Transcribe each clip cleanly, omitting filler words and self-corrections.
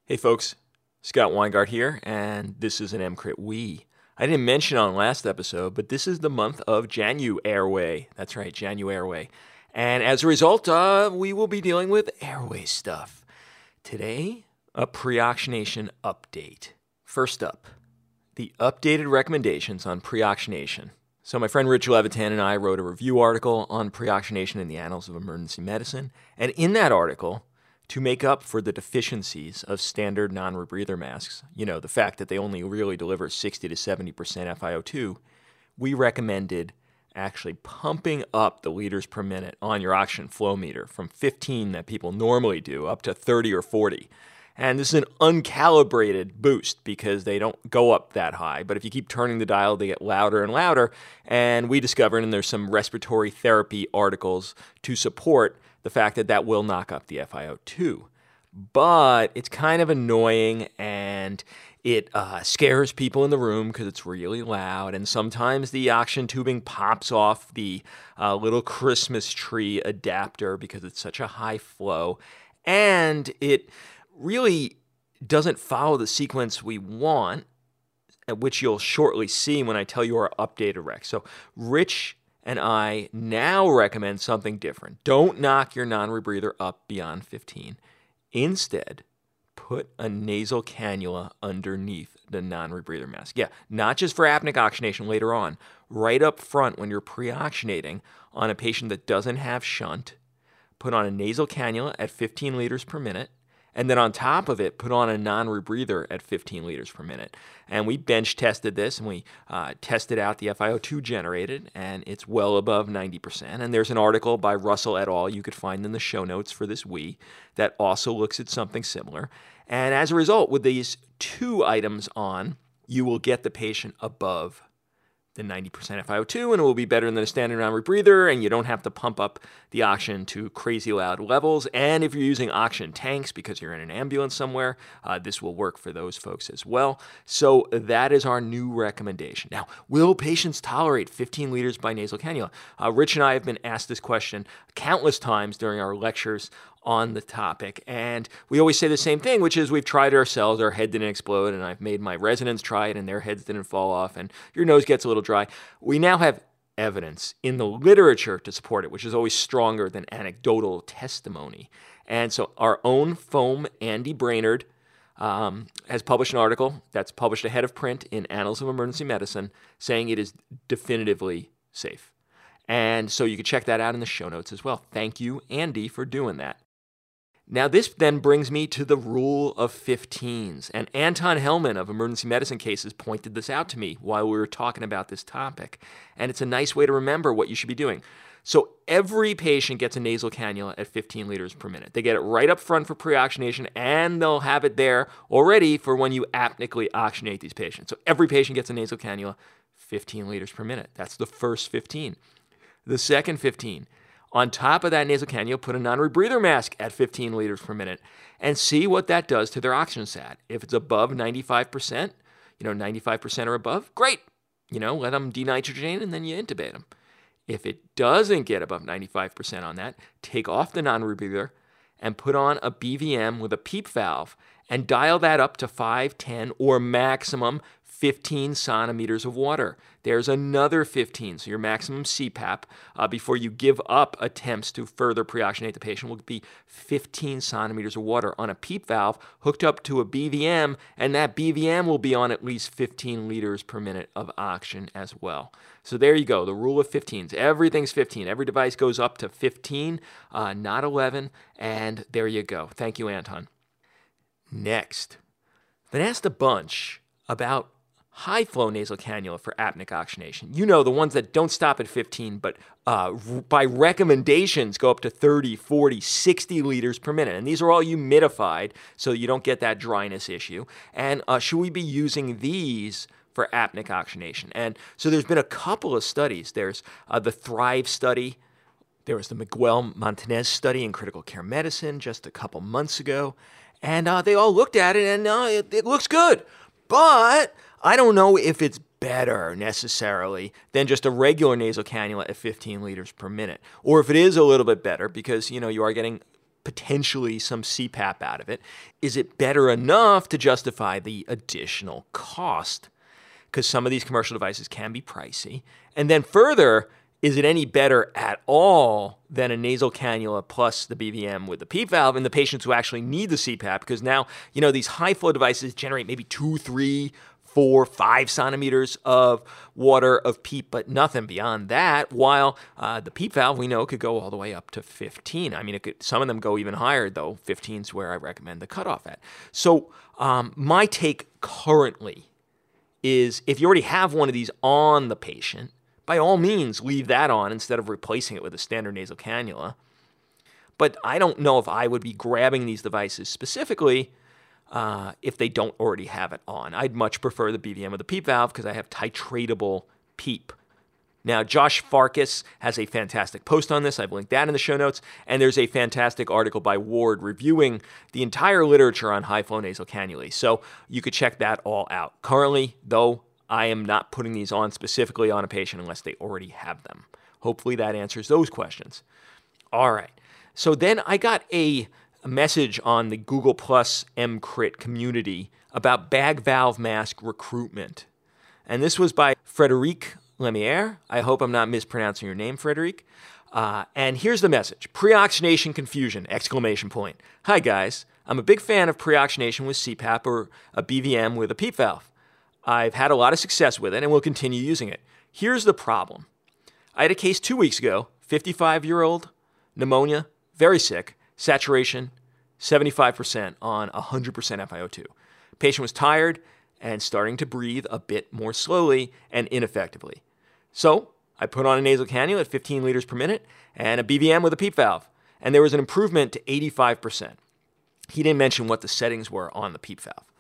Hey folks, Scott Weingart here, and this is an MCRIT We. I didn't mention on last episode, but this is the month of January. That's right, January. And as a result, we will be dealing with airway stuff. Today, a pre-oxygenation update. First up, the updated recommendations on pre-oxygenation. So my friend Rich Levitan and I wrote a review article on pre-oxygenation in the Annals of Emergency Medicine, and in that article, to make up for the deficiencies of standard non-rebreather masks, the fact that they only really deliver 60 to 70% FiO2, we recommended actually pumping up the liters per minute on your oxygen flow meter from 15 that people normally do up to 30 or 40. And this is an uncalibrated boost because they don't go up that high. But if you keep turning the dial, they get louder and louder. And we discovered, and there's some respiratory therapy articles to support the fact that that will knock up the FiO2. But it's kind of annoying and it scares people in the room because it's really loud. And sometimes the oxygen tubing pops off the little Christmas tree adapter because it's such a high flow. And it really doesn't follow the sequence we want, which you'll shortly see when I tell you our updated rec. So Rich and I now recommend something different. Don't knock your non-rebreather up beyond 15. Instead, put a nasal cannula underneath the non-rebreather mask. Yeah, not just for apneic oxygenation later on. Right up front when you're pre-oxygenating on a patient that doesn't have shunt, put on a nasal cannula at 15 liters per minute. And then on top of it, put on a non-rebreather at 15 liters per minute. And we bench tested this, and we tested out the FiO2 generated, and it's well above 90%. And there's an article by Russell et al. You could find in the show notes for this We that also looks at something similar. And as a result, with these two items on, you will get the patient above the 90% FiO2, and it will be better than a standard non-rebreather, and you don't have to pump up the oxygen to crazy loud levels. And if you're using oxygen tanks because you're in an ambulance somewhere, this will work for those folks as well. So that is our new recommendation. Now, will patients tolerate 15 liters by nasal cannula? Rich and I have been asked this question countless times during our lectures on the topic. And we always say the same thing, which is we've tried it ourselves, our head didn't explode, and I've made my residents try it and their heads didn't fall off, and your nose gets a little dry. We now have evidence in the literature to support it, which is always stronger than anecdotal testimony. And so our own foam, Andy Brainerd, has published an article that's published ahead of print in Annals of Emergency Medicine saying it is definitively safe. And so you can check that out in the show notes as well. Thank you, Andy, for doing that. Now, this then brings me to the rule of 15s. And Anton Hellman of Emergency Medicine Cases pointed this out to me while we were talking about this topic. And it's a nice way to remember what you should be doing. So every patient gets a nasal cannula at 15 liters per minute. They get it right up front for pre-oxygenation, and they'll have it there already for when you apnically oxygenate these patients. So every patient gets a nasal cannula, 15 liters per minute. That's the first 15. The second 15. On top of that nasal cannula, put a non-rebreather mask at 15 liters per minute and see what that does to their oxygen sat. If it's above 95%, 95% or above, great. Let them denitrogenate and then you intubate them. If it doesn't get above 95% on that, take off the non-rebreather and put on a BVM with a PEEP valve and dial that up to 5, 10, or maximum 15 centimeters of water. There's another 15, so your maximum CPAP before you give up attempts to further pre-oxygenate the patient will be 15 centimeters of water on a PEEP valve hooked up to a BVM, and that BVM will be on at least 15 liters per minute of oxygen as well. So there you go, the rule of 15s. Everything's 15. Every device goes up to 15, not 11, and there you go. Thank you, Anton. Next, been asked a bunch about high-flow nasal cannula for apneic oxygenation. The ones that don't stop at 15, but by recommendations go up to 30, 40, 60 liters per minute. And these are all humidified, so you don't get that dryness issue. And should we be using these for apneic oxygenation? And so there's been a couple of studies. There's the Thrive study. There was the Miguel Montanez study in critical care medicine just a couple months ago. And they all looked at it, and it looks good. But I don't know if it's better necessarily than just a regular nasal cannula at 15 liters per minute. Or if it is a little bit better because, you are getting potentially some CPAP out of it. Is it better enough to justify the additional cost? Because some of these commercial devices can be pricey. And then further, is it any better at all than a nasal cannula plus the BVM with the PEEP valve in the patients who actually need the CPAP? Because now, these high flow devices generate maybe 2, 3, 4, 5 centimeters of water of PEEP, but nothing beyond that, while the PEEP valve, we know, could go all the way up to 15. I mean, some of them go even higher, though. 15 is where I recommend the cutoff at. So my take currently is if you already have one of these on the patient, by all means, leave that on instead of replacing it with a standard nasal cannula. But I don't know if I would be grabbing these devices specifically if they don't already have it on. I'd much prefer the BVM with the PEEP valve because I have titratable PEEP. Now, Josh Farkas has a fantastic post on this. I've linked that in the show notes. And there's a fantastic article by Ward reviewing the entire literature on high-flow nasal cannulae. So you could check that all out. Currently, though, I am not putting these on specifically on a patient unless they already have them. Hopefully that answers those questions. All right. So then I got a message on the Google Plus EMCrit community about bag valve mask recruitment. And this was by Frederic Lemiere. I hope I'm not mispronouncing your name, Frederic. And here's the message. Pre-oxygenation confusion, ! Hi, guys. I'm a big fan of pre-oxygenation with CPAP or a BVM with a PEEP valve. I've had a lot of success with it and will continue using it. Here's the problem. I had a case 2 weeks ago, 55-year-old, pneumonia, very sick, saturation 75% on 100% FiO2. Patient was tired and starting to breathe a bit more slowly and ineffectively. So I put on a nasal cannula at 15 liters per minute and a BVM with a PEEP valve, and there was an improvement to 85%. He didn't mention what the settings were on the PEEP valve.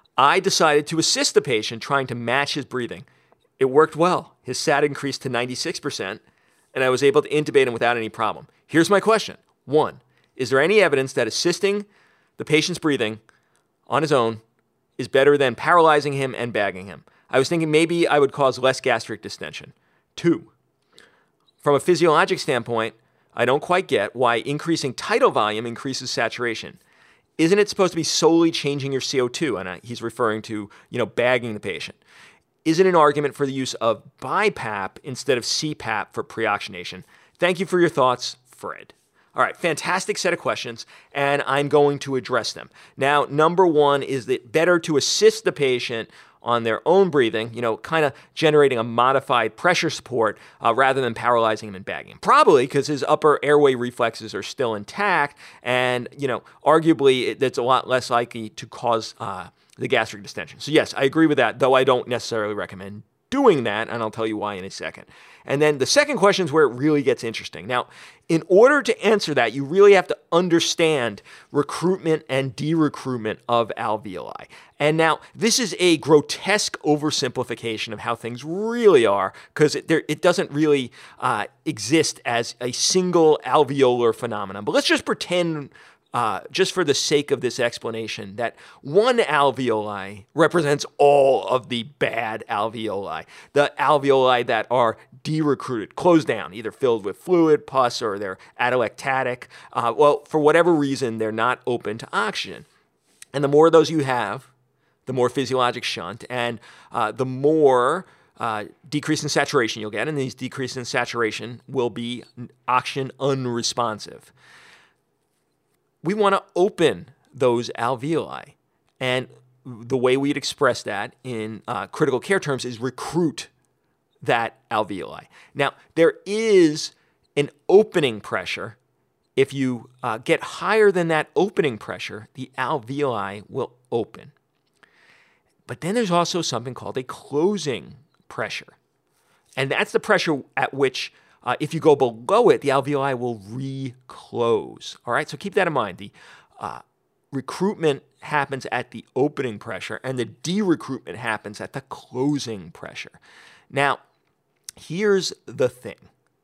I decided to assist the patient trying to match his breathing. It worked well. His SAT increased to 96%, and I was able to intubate him without any problem. Here's my question. 1, is there any evidence that assisting the patient's breathing on his own is better than paralyzing him and bagging him? I was thinking maybe I would cause less gastric distension. 2, from a physiologic standpoint, I don't quite get why increasing tidal volume increases saturation. Isn't it supposed to be solely changing your CO2? And he's referring to, bagging the patient. Is it an argument for the use of BiPAP instead of CPAP for pre-oxygenation? Thank you for your thoughts, Fred. All right, fantastic set of questions, and I'm going to address them. Now, number 1, is it better to assist the patient on their own breathing, kind of generating a modified pressure support rather than paralyzing him and bagging him? Probably because his upper airway reflexes are still intact, and, arguably that's a lot less likely to cause the gastric distension. So yes, I agree with that, though I don't necessarily recommend doing that, and I'll tell you why in a second. And then the second question is where it really gets interesting. Now, in order to answer that, you really have to understand recruitment and de-recruitment of alveoli. And now, this is a grotesque oversimplification of how things really are, because it doesn't really exist as a single alveolar phenomenon. But let's just pretend, just for the sake of this explanation, that one alveoli represents all of the bad alveoli. The alveoli that are de-recruited, closed down, either filled with fluid, pus, or they're atelectatic. For whatever reason, they're not open to oxygen. And the more of those you have, the more physiologic shunt, and the more decrease in saturation you'll get, and these decreases in saturation will be oxygen unresponsive. We want to open those alveoli, and the way we'd express that in critical care terms is recruit that alveoli. Now, there is an opening pressure. If you get higher than that opening pressure, the alveoli will open. But then there's also something called a closing pressure. And that's the pressure at which, if you go below it, the alveoli will reclose. All right, so keep that in mind. The recruitment happens at the opening pressure, and the de-recruitment happens at the closing pressure. Now, here's the thing.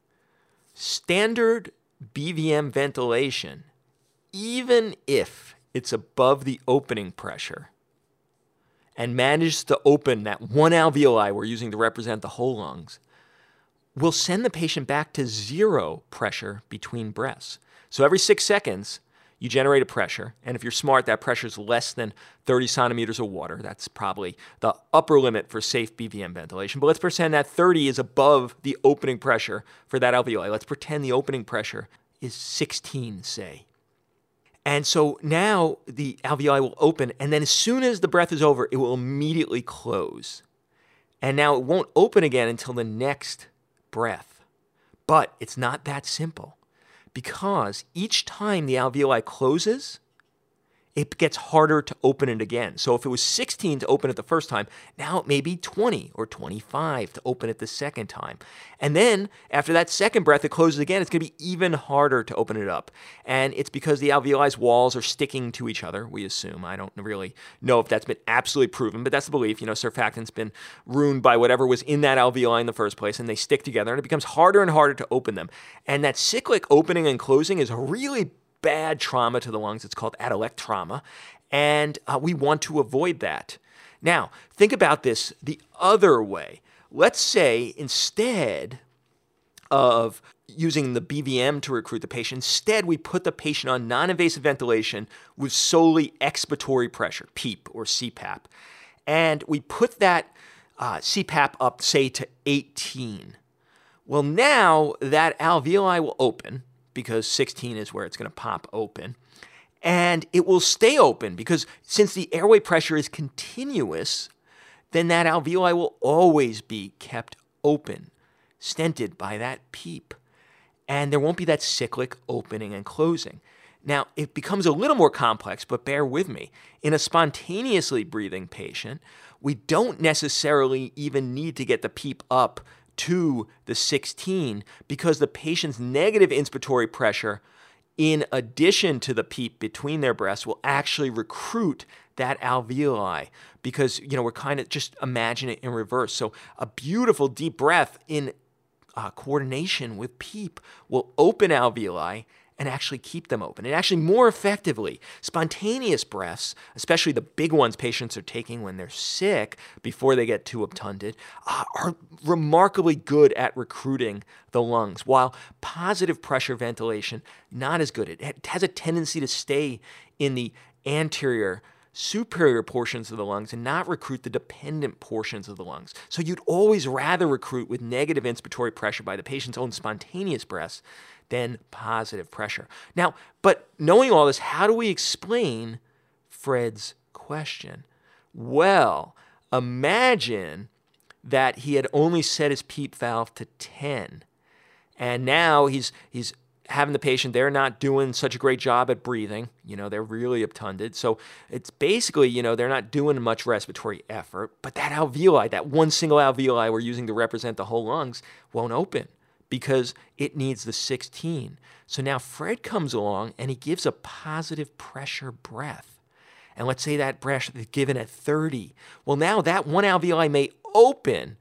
Standard BVM ventilation, even if it's above the opening pressure and manages to open that one alveoli we're using to represent the whole lungs, will send the patient back to 0 pressure between breaths. So every 6 seconds, you generate a pressure, and if you're smart, that pressure is less than 30 centimeters of water. That's probably the upper limit for safe BVM ventilation. But let's pretend that 30 is above the opening pressure for that alveoli. Let's pretend the opening pressure is 16, say. And so now the alveoli will open, and then as soon as the breath is over, it will immediately close. And now it won't open again until the next breath. But it's not that simple, because each time the alveoli closes, it gets harder to open it again. So if it was 16 to open it the first time, now it may be 20 or 25 to open it the second time. And then after that second breath, it closes again. It's going to be even harder to open it up. And it's because the alveoli's walls are sticking to each other, we assume. I don't really know if that's been absolutely proven, but that's the belief. Surfactant's been ruined by whatever was in that alveoli in the first place, and they stick together, and it becomes harder and harder to open them. And that cyclic opening and closing is a really bad trauma to the lungs. It's called atelectrauma, and we want to avoid that. Now, think about this the other way. Let's say instead of using the BVM to recruit the patient, instead we put the patient on non-invasive ventilation with solely expiratory pressure, PEEP or CPAP, and we put that CPAP up, say, to 18. Well, now that alveoli will open, because 16 is where it's going to pop open. And it will stay open because since the airway pressure is continuous, then that alveoli will always be kept open, stented by that PEEP. And there won't be that cyclic opening and closing. Now, it becomes a little more complex, but bear with me. In a spontaneously breathing patient, we don't necessarily even need to get the PEEP up to the 16 because the patient's negative inspiratory pressure, in addition to the PEEP between their breaths, will actually recruit that alveoli because, we're kind of just imagine it in reverse. So a beautiful deep breath in coordination with PEEP will open alveoli and actually keep them open. And actually more effectively, spontaneous breaths, especially the big ones patients are taking when they're sick before they get too obtunded, are remarkably good at recruiting the lungs, while positive pressure ventilation, not as good. It has a tendency to stay in the anterior, superior portions of the lungs and not recruit the dependent portions of the lungs. So you'd always rather recruit with negative inspiratory pressure by the patient's own spontaneous breaths than positive pressure. Now, but knowing all this, how do we explain Fred's question? Well, imagine that he had only set his PEEP valve to 10, and now he's having the patient, they're not doing such a great job at breathing. They're really obtunded. So it's basically, they're not doing much respiratory effort, but that alveoli, that one single alveoli we're using to represent the whole lungs, won't open because it needs the 16. So now Fred comes along and he gives a positive pressure breath. And let's say that breath is given at 30. Well, now that one alveoli may open,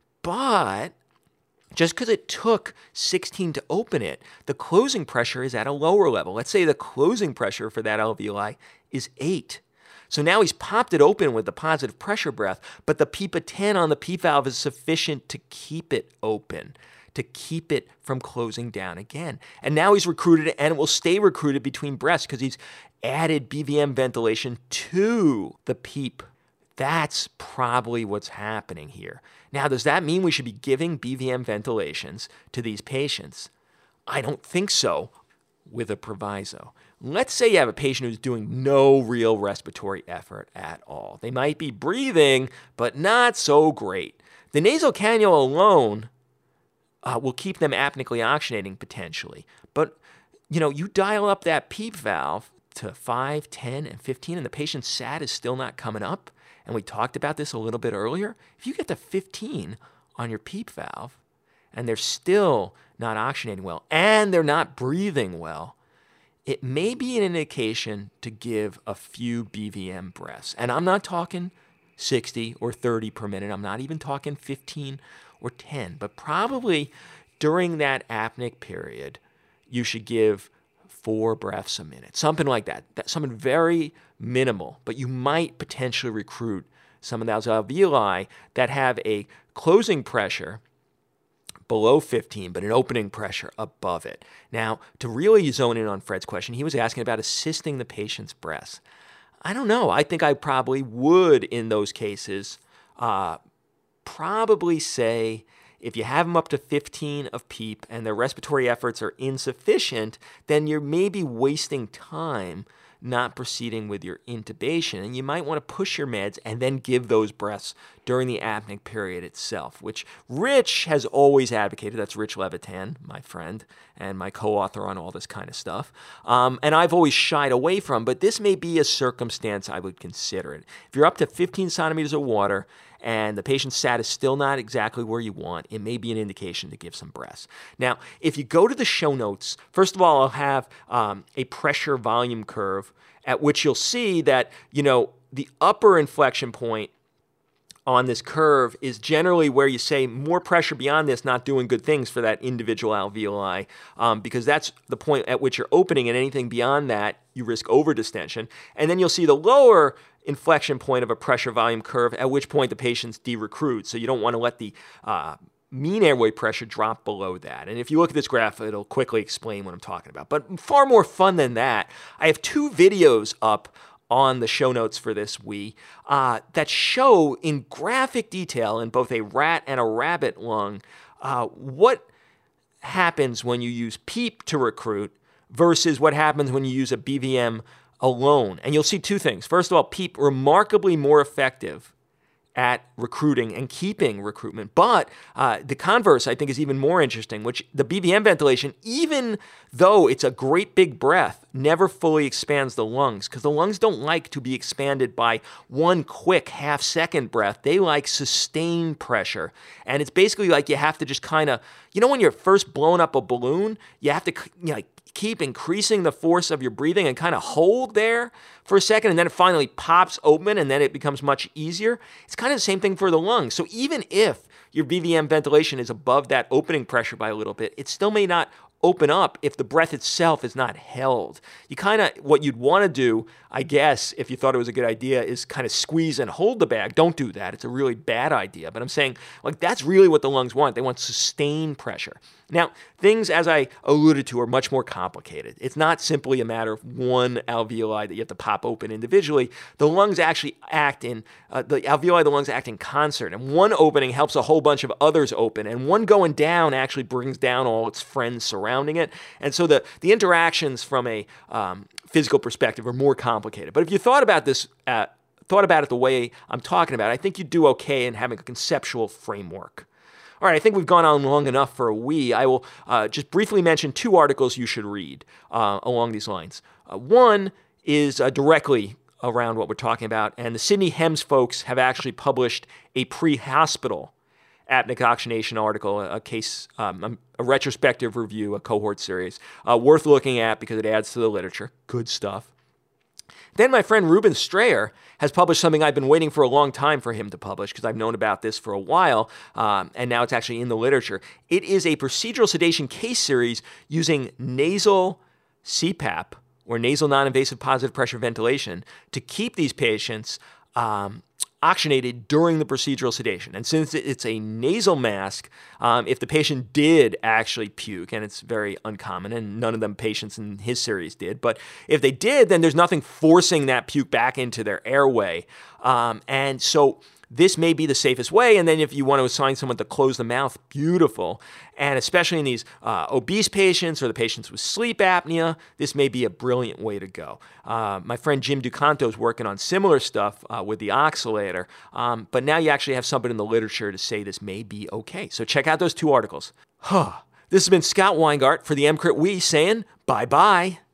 but just because it took 16 to open it, the closing pressure is at a lower level. Let's say the closing pressure for that alveoli is 8. So now he's popped it open with the positive pressure breath, but the PEEP of 10 on the PEEP valve is sufficient to keep it open, to keep it from closing down again. And now he's recruited it, and it will stay recruited between breaths because he's added BVM ventilation to the PEEP. That's probably what's happening here. Now, does that mean we should be giving BVM ventilations to these patients? I don't think so, with a proviso. Let's say you have a patient who's doing no real respiratory effort at all. They might be breathing, but not so great. The nasal cannula alone will keep them apnically oxygenating potentially. But, you dial up that PEEP valve to 5, 10, and 15, and the patient's SAT is still not coming up. And we talked about this a little bit earlier. If you get to 15 on your PEEP valve and they're still not oxygenating well and they're not breathing well, it may be an indication to give a few BVM breaths. And I'm not talking 60 or 30 per minute. I'm not even talking 15 or 10. But probably during that apneic period, you should give 4 breaths a minute, something like that. That's something very minimal, but you might potentially recruit some of those alveoli that have a closing pressure below 15, but an opening pressure above it. Now, to really zone in on Fred's question, he was asking about assisting the patient's breaths. I don't know. I think I probably would, in those cases, probably say if you have them up to 15 of PEEP and their respiratory efforts are insufficient, then you're maybe wasting time not proceeding with your intubation. And you might want to push your meds and then give those breaths during the apneic period itself, which Rich has always advocated. That's Rich Levitan, my friend, and my co-author on all this kind of stuff. And I've always shied away from, but this may be a circumstance I would consider it. If you're up to 15 centimeters of water and the patient's sat is still not exactly where you want, it may be an indication to give some breaths. Now, if you go to the show notes, first of all, I'll have a pressure volume curve at which you'll see that, the upper inflection point on this curve is generally where you say more pressure beyond this, not doing good things for that individual alveoli, because that's the point at which you're opening, and anything beyond that, you risk overdistension. And then you'll see the lower inflection point of a pressure volume curve, at which point the patient's de-recruit. So you don't want to let the mean airway pressure drop below that. And if you look at this graph, it'll quickly explain what I'm talking about. But far more fun than that, I have 2 videos up on the show notes for this WEE that show in graphic detail in both a rat and a rabbit lung what happens when you use PEEP to recruit versus what happens when you use a BVM alone. And you'll see 2 things. First of all, PEEP remarkably more effective at recruiting and keeping recruitment. But the converse, I think, is even more interesting, which the BVM ventilation, even though it's a great big breath, never fully expands the lungs, because the lungs don't like to be expanded by one quick half-second breath. They like sustained pressure. And it's basically like you have to just kind of, when you're first blowing up a balloon, you have to keep increasing the force of your breathing and kind of hold there for a second, and then it finally pops open, and then it becomes much easier. It's kind of the same thing for the lungs. So even if your BVM ventilation is above that opening pressure by a little bit, it still may not open up if the breath itself is not held. What you'd want to do, I guess, if you thought it was a good idea, is kind of squeeze and hold the bag. Don't do that. It's a really bad idea. But I'm saying, that's really what the lungs want. They want sustained pressure. Now, things, as I alluded to, are much more complicated. It's not simply a matter of one alveoli that you have to pop open individually. The lungs actually the alveoli of the lungs act in concert, and one opening helps a whole bunch of others open, and one going down actually brings down all its friends surrounding it. And so the interactions from a physical perspective are more complicated. But if you thought about this, thought about it the way I'm talking about, I think you'd do okay in having a conceptual framework. All right, I think we've gone on long enough for a WEE. I will just briefly mention 2 articles you should read along these lines. One is directly around what we're talking about, and the Sidney Hems folks have actually published a pre-hospital apneic oxygenation article, a case, a retrospective review, a cohort series, worth looking at because it adds to the literature. Good stuff. Then my friend Ruben Strayer has published something I've been waiting for a long time for him to publish, because I've known about this for a while, and now it's actually in the literature. It is a procedural sedation case series using nasal CPAP, or nasal non-invasive positive pressure ventilation, to keep these patients oxygenated during the procedural sedation. And since it's a nasal mask, if the patient did actually puke, and it's very uncommon, and none of them patients in his series did, but if they did, then there's nothing forcing that puke back into their airway. And so this may be the safest way. And then if you want to assign someone to close the mouth, beautiful. And especially in these obese patients or the patients with sleep apnea, this may be a brilliant way to go. My friend Jim Ducanto is working on similar stuff with the oscillator, but now you actually have something in the literature to say this may be okay. So check out those 2 articles. This has been Scott Weingart for the EMCrit WEE saying bye-bye.